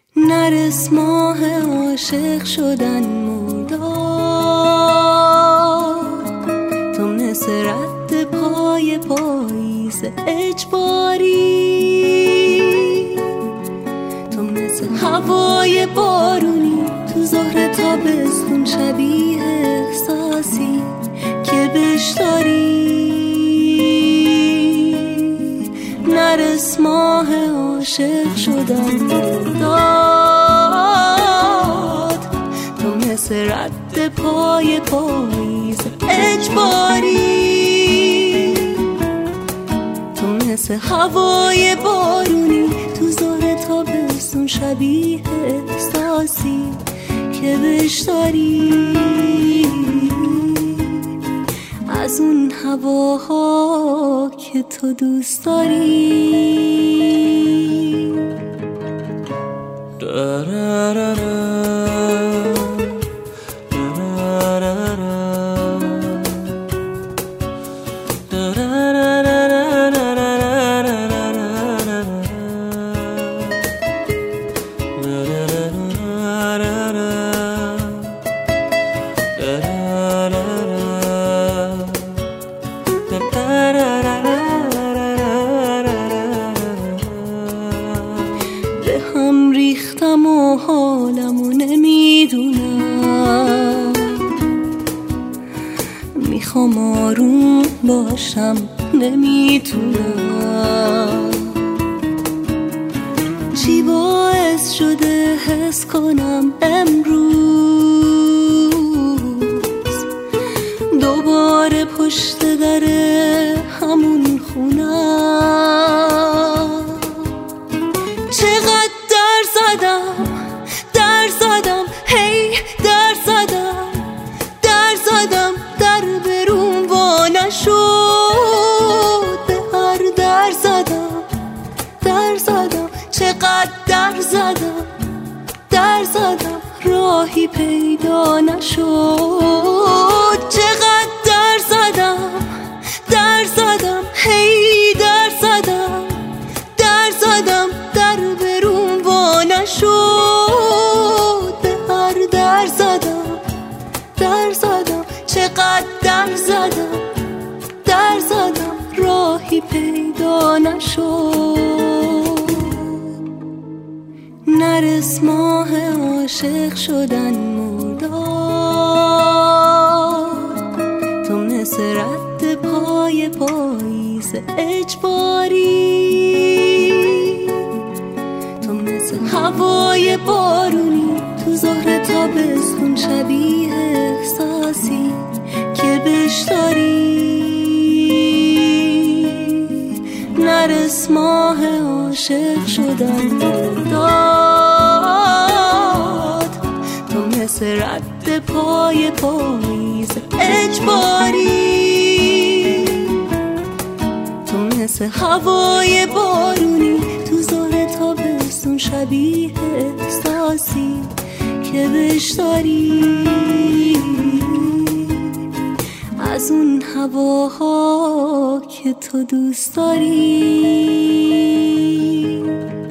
نرس ماه عاشق شدن مرداد، تو مثل رد پای پاییز اجباری، تو مثل هوای بارونی تو ظهر تابستون، شبیه احساسی که بهش داری. نرس ماه عاشق شدن مرداد، تو مثل رد پای پاییز اجباری، تو مثل هوای بارونی تو ظهر تابستون، شبیه احساسی که بهش داری. از اون هواها که تو دوست داری. به هم ریختم و حالمو نمیدونم، میخوام آروم باشم نمیتونم. چی باعث شده حس کنم امروز دوباره پشت در همون خونم؟ چقدر در زدم هی در زدم در برون وا نشد. به هر در زدم چقدر در زدم راهی پیدا نشد. چقدر در زدم هی در زدم در برون وا نشد. به هر در زدم چقدر در زدم راهی پیدا نشد. نرس ماه عاشق شدن مرداد، تو مثل رد پای پاییز اجباری، تو مثل هوای بارونی تو ظهر تابستون، شبیه احساسی که بهش داری. نرس ماه عاشق شدن مرداد، تو مثل رد پای پاییز اجباری، تو مثل هوای بارونی تو ظهر تابستون، شبیه احساسی که بهش داری. از اون هواها که تو دوست داری.